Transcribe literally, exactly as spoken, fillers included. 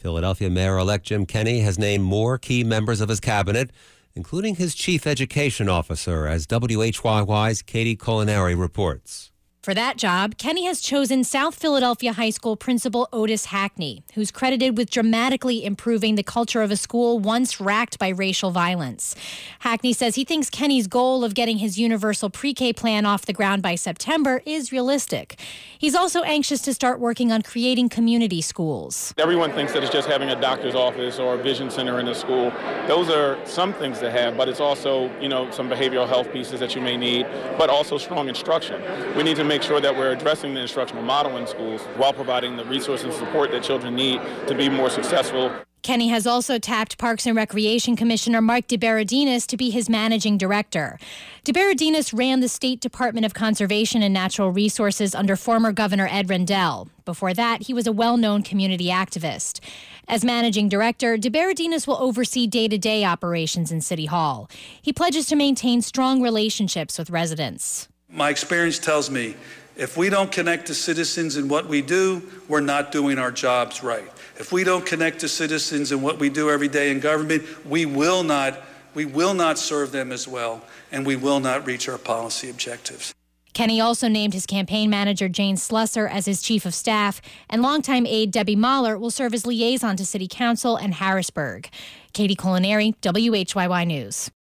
Philadelphia Mayor-elect Jim Kenney has named more key members of his cabinet, including his chief education officer, as W H Y Y's Katie Culinary reports. For that job, Kenney has chosen South Philadelphia High School principal Otis Hackney, who's credited with dramatically improving the culture of a school once racked by racial violence. Hackney says he thinks Kenney's goal of getting his universal pre-K plan off the ground by September is realistic. He's also anxious to start working on creating community schools. Everyone thinks that it's just having a doctor's office or a vision center in a school. Those are some things to have, but it's also, you know, some behavioral health pieces that you may need, but also strong instruction. We need to make make sure that we're addressing the instructional model in schools while providing the resources and support that children need to be more successful. Kenney has also tapped Parks and Recreation Commissioner Mark DeBerardinis to be his managing director. DeBerardinis ran the State Department of Conservation and Natural Resources under former Governor Ed Rendell. Before that, he was a well-known community activist. As managing director, DeBerardinis will oversee day-to-day operations in City Hall. He pledges to maintain strong relationships with residents. My experience tells me if we don't connect to citizens in what we do, we're not doing our jobs right. If we don't connect to citizens in what we do every day in government, we will not, we will not serve them as well, and we will not reach our policy objectives. Kenney also named his campaign manager, Jane Slusser, as his chief of staff, and longtime aide Debbie Mahler will serve as liaison to City Council and Harrisburg. Katie Culinary, W H Y Y News.